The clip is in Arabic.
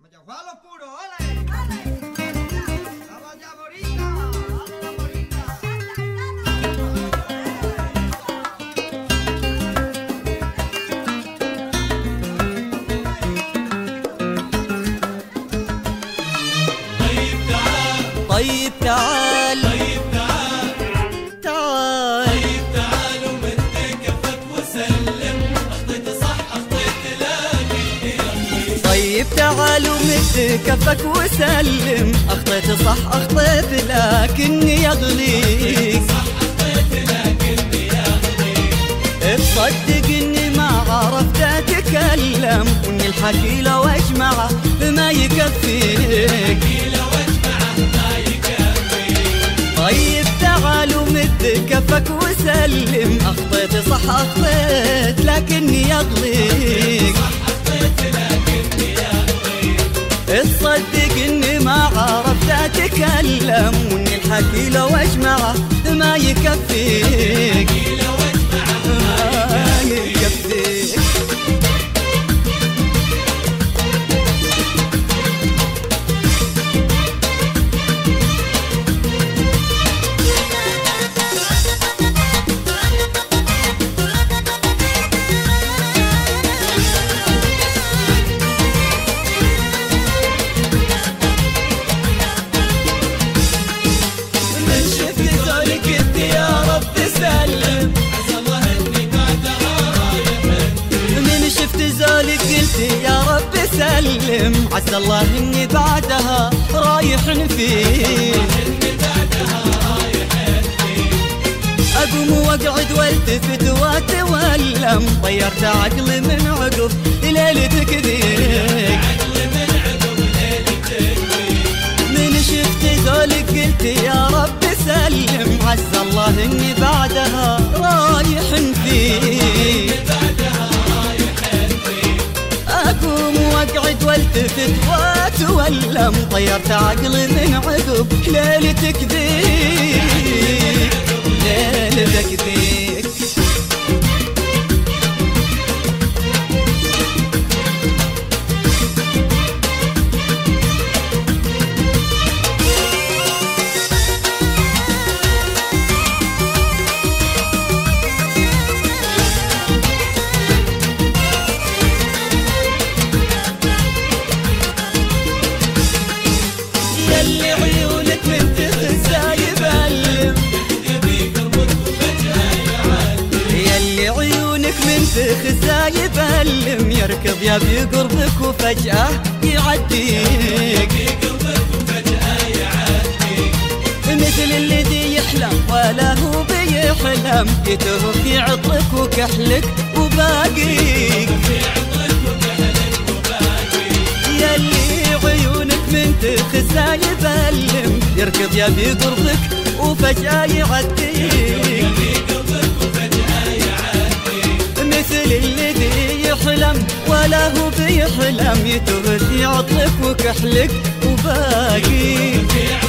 Machajualo puro, ¡ole! ¡Vamos ya, Morita! ¡Vamos, Morita! طيب تعال طيب تعال تعال طيب تعال ومد كفك وسلم. أخطيت صح أخطيت لكن يغلي. طيب تعال ومد كفك وسلم. أخطيت صح أخطيت لكني يغليك. صح أخطيت لكن يغلي. تصدق إني ما عرفت أتكلم، وإن الحكي لو أجمعه ما يكفيك. طيب تعال ومد كفك وسلم. أخطيت صح أخطيت لكني يغليك. تصدق إني ما عرفت أتكلم، وإن الحكي لو أجمعه ما يكفيك. ما يكفيك. قلت يا رب سلم، عسى الله اني بعدها رايح فيه. اقوم واقعد والتفت واتولم، طيرت عقلي من عقب ليلتك ذيك. من شفت ذولك قلت يا رب سلم، عسى الله اني بعدها رايح فيه. أقوم واقعد والتفت واتولم، طيرت عقلي من عقب ليلتك ذيك. ليلتك ذيك. يلي عيونك من تخزى يبلم، يلي عيونك من تخزى يبلم، يركض يبي قربك وفجأة يعديك. مثل الذي يحلم ولا هو بيحلم، يتوه في عطرك وكحلك وباقيك. يلي عيونك من تخزى يبلم، يركض يبي قربك وفجأة يعديك. مثل الذي يحلم ولا هو بيحلم، يتوه في عطرك وكحلك وباقيك.